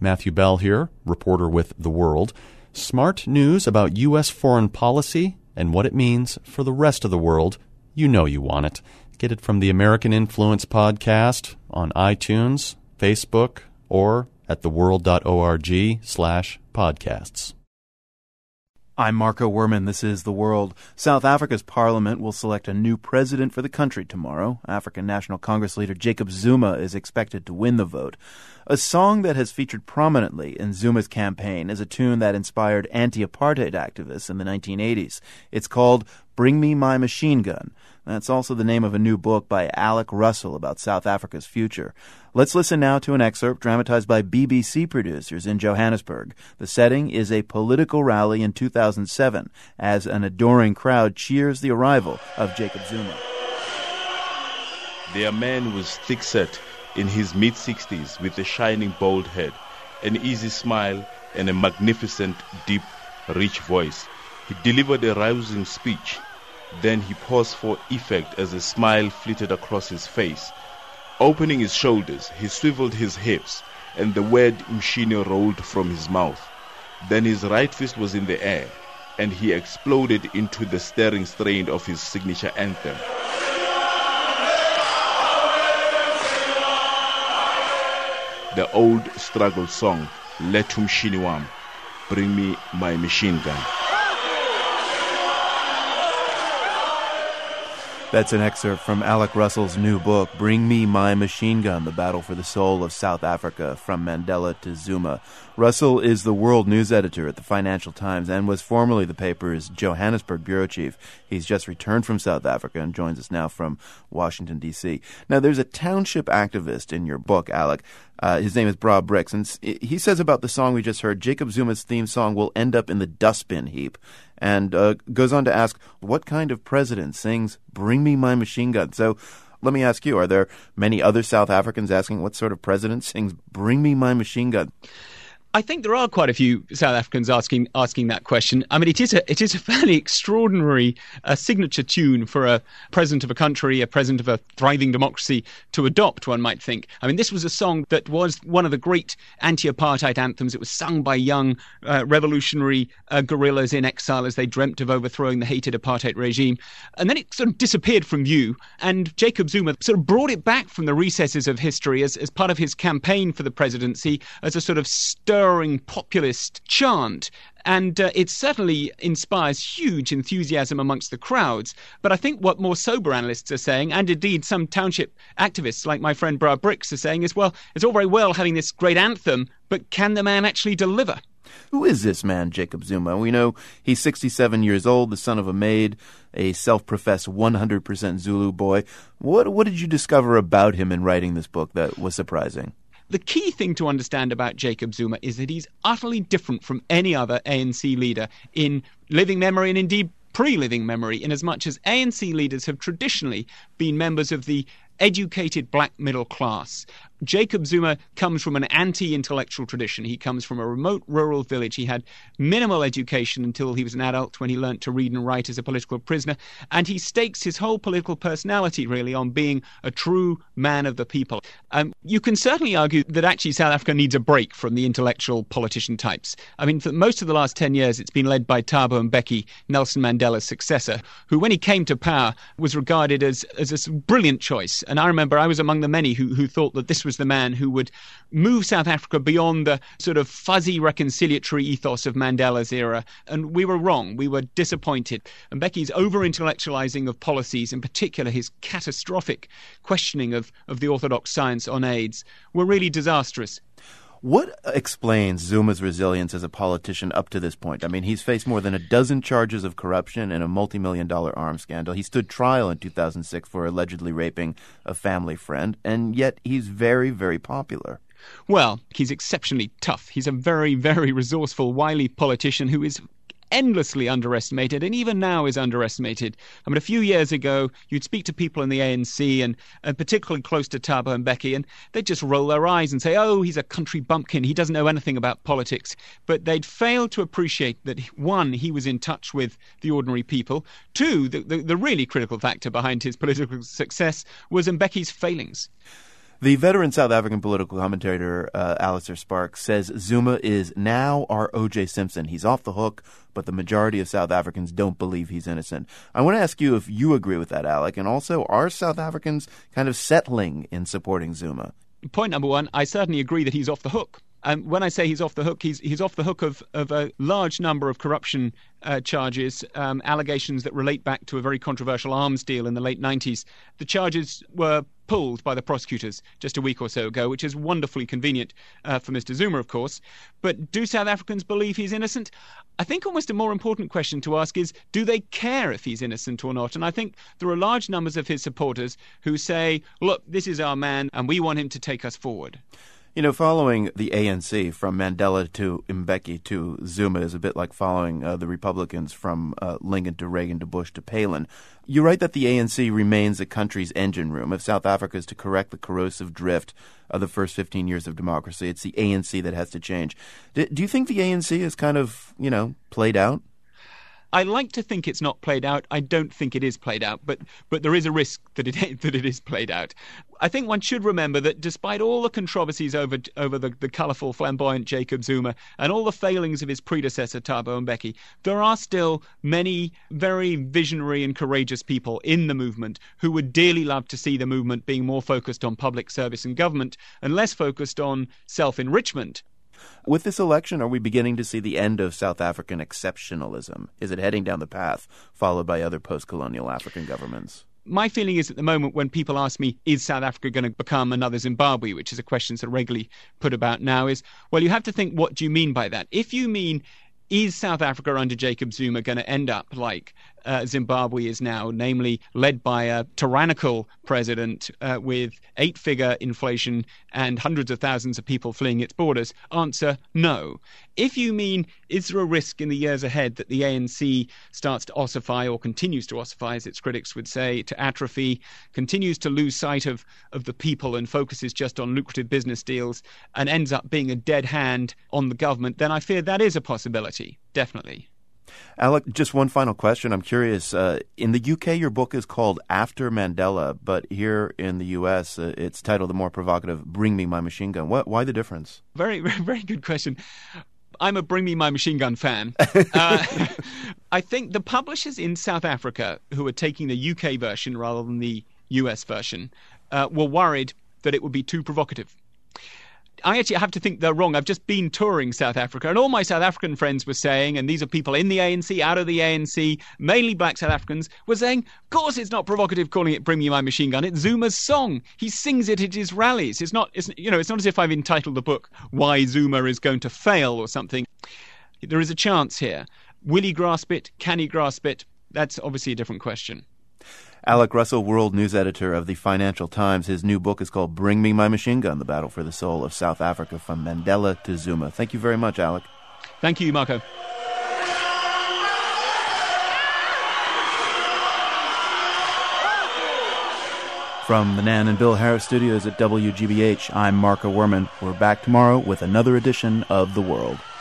Matthew Bell here, reporter with The World. Smart news about U.S. foreign policy and what it means for the rest of the world. You know you want it. Get it from the American Influence podcast on iTunes, Facebook, or at theworld.org/podcasts. I'm Marco Werman. This is The World. South Africa's parliament will select a new president for the country tomorrow. African National Congress leader Jacob Zuma is expected to win the vote. A song that has featured prominently in Zuma's campaign is a tune that inspired anti-apartheid activists in the 1980s. It's called Bring Me My Machine Gun. That's also the name of a new book by Alec Russell about South Africa's future. Let's listen now to an excerpt dramatized by BBC producers in Johannesburg. The setting is a political rally in 2007 as an adoring crowd cheers the arrival of Jacob Zuma. Their man was thick-set, in his mid-60s, with a shining bald head, an easy smile, and a magnificent, deep, rich voice. He delivered a rousing speech. Then he paused for effect as a smile flitted across his face. Opening his shoulders, he swiveled his hips, and the word Mshini rolled from his mouth. Then his right fist was in the air, and he exploded into the stirring strain of his signature anthem. The old struggle song, Lethu Mshini Wam, Bring Me My Machine Gun. That's an excerpt from Alec Russell's new book, Bring Me My Machine Gun, The Battle for the Soul of South Africa, From Mandela to Zuma. Russell is the world news editor at the Financial Times and was formerly the paper's Johannesburg bureau chief. He's just returned from South Africa and joins us now from Washington, D.C. Now, there's a township activist in your book, Alec. His name is Bra Bricks, and he says about the song we just heard, Jacob Zuma's theme song will end up in the dustbin heap, and goes on to ask, what kind of president sings Bring Me My Machine Gun? So let me ask you, are there many other South Africans asking what sort of president sings Bring Me My Machine Gun? I think there are quite a few South Africans asking that question. I mean, it is a fairly extraordinary signature tune for a president of a country, a president of a thriving democracy to adopt, one might think. I mean, this was a song that was one of the great anti-apartheid anthems. It was sung by young revolutionary guerrillas in exile as they dreamt of overthrowing the hated apartheid regime. And then it sort of disappeared from view. And Jacob Zuma sort of brought it back from the recesses of history as part of his campaign for the presidency, as a sort of stirring populist chant. And it certainly inspires huge enthusiasm amongst the crowds. But I think what more sober analysts are saying, and indeed some township activists like my friend Bra Bricks are saying, is, well, it's all very well having this great anthem, but can the man actually deliver? Who is this man, Jacob Zuma? We know he's 67 years old, the son of a maid, a self-professed 100% Zulu boy. What did you discover about him in writing this book that was surprising? The key thing to understand about Jacob Zuma is that he's utterly different from any other ANC leader in living memory and indeed pre-living memory, in as much as ANC leaders have traditionally been members of the educated black middle class. Jacob Zuma comes from an anti-intellectual tradition. He comes from a remote rural village. He had minimal education until he was an adult, when he learnt to read and write as a political prisoner. And he stakes his whole political personality, really, on being a true man of the people. You can certainly argue that actually South Africa needs a break from the intellectual politician types. I mean, for most of the last 10 years, it's been led by Thabo Mbeki, Nelson Mandela's successor, who, when he came to power, was regarded as a brilliant choice. And I remember I was among the many who thought that this was the man who would move South Africa beyond the sort of fuzzy reconciliatory ethos of Mandela's era. And we were wrong. We were disappointed. And Mbeki's over-intellectualizing of policies, in particular his catastrophic questioning of the orthodox science on AIDS, were really disastrous. What explains Zuma's resilience as a politician up to this point? I mean, he's faced more than a dozen charges of corruption and a multi-million-dollar arms scandal. He stood trial in 2006 for allegedly raping a family friend, and yet he's very, very popular. Well, he's exceptionally tough. He's a very, very resourceful, wily politician who is endlessly underestimated, and even now is underestimated. I mean, a few years ago, you'd speak to people in the ANC, and particularly close to Thabo Mbeki, and they'd just roll their eyes and say, oh, he's a country bumpkin, he doesn't know anything about politics. But they'd fail to appreciate that, one, he was in touch with the ordinary people. Two, the really critical factor behind his political success was Mbeki's failings. The veteran South African political commentator Alistair Sparks says Zuma is now our O.J. Simpson. He's off the hook, but the majority of South Africans don't believe he's innocent. I want to ask you if you agree with that, Alec, and also are South Africans kind of settling in supporting Zuma? Point number one, I certainly agree that he's off the hook. And when I say he's off the hook, he's off the hook of a large number of corruption charges, allegations that relate back to a very controversial arms deal in the late 90s. The charges were pulled by the prosecutors just a week or so ago, which is wonderfully convenient for Mr. Zuma, of course. But do South Africans believe he's innocent? I think almost a more important question to ask is, do they care if he's innocent or not? And I think there are large numbers of his supporters who say, look, this is our man and we want him to take us forward. You know, following the ANC from Mandela to Mbeki to Zuma is a bit like following the Republicans from Lincoln to Reagan to Bush to Palin. You write that the ANC remains the country's engine room. If South Africa is to correct the corrosive drift of the first 15 years of democracy, it's the ANC that has to change. Do you think the ANC is kind of, played out? I like to think it's not played out. I don't think it is played out, but there is a risk that it is played out. I think one should remember that despite all the controversies over the colourful, flamboyant Jacob Zuma and all the failings of his predecessor, Thabo Mbeki, there are still many very visionary and courageous people in the movement who would dearly love to see the movement being more focused on public service and government and less focused on self-enrichment. With this election, are we beginning to see the end of South African exceptionalism? Is it heading down the path followed by other post-colonial African governments? My feeling is at the moment when people ask me, is South Africa going to become another Zimbabwe, which is a question that's regularly put about now, is, well, you have to think, what do you mean by that? If you mean, is South Africa under Jacob Zuma going to end up like Zimbabwe is now, namely led by a tyrannical president with 8-figure inflation and hundreds of thousands of people fleeing its borders? Answer, no. If you mean, is there a risk in the years ahead that the ANC starts to ossify or continues to ossify, as its critics would say, to atrophy, continues to lose sight of the people and focuses just on lucrative business deals and ends up being a dead hand on the government, then I fear that is a possibility, definitely. Alec, just one final question. I'm curious. In the UK, your book is called After Mandela, but here in the US, it's titled the more provocative Bring Me My Machine Gun. Why the difference? Very, very good question. I'm a Bring Me My Machine Gun fan. I think the publishers in South Africa who are taking the UK version rather than the US version were worried that it would be too provocative. I actually have to think they're wrong. I've just been touring South Africa, and all my South African friends were saying, and these are people in the ANC, out of the ANC, mainly black South Africans, were saying, of course it's not provocative calling it Bring Me My Machine Gun. It's Zuma's song. He sings it at his rallies. It's not as if I've entitled the book Why Zuma is Going to Fail or something. There is a chance here. Will he grasp it? Can he grasp it? That's obviously a different question. Alec Russell, world news editor of the Financial Times. His new book is called Bring Me My Machine Gun, The Battle for the Soul of South Africa from Mandela to Zuma. Thank you very much, Alec. Thank you, Marco. From the Nan and Bill Harris studios at WGBH, I'm Marco Werman. We're back tomorrow with another edition of The World.